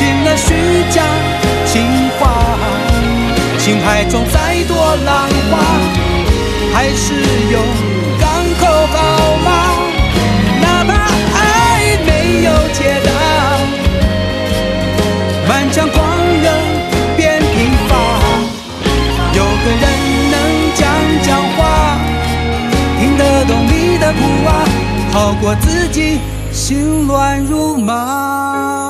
寻了虚假情话，情海中再多浪花，还是有港口号码。哪怕爱没有解答，漫长狂热变疲乏，有个人能讲话，听得懂你的苦啊，好过自己心乱如麻。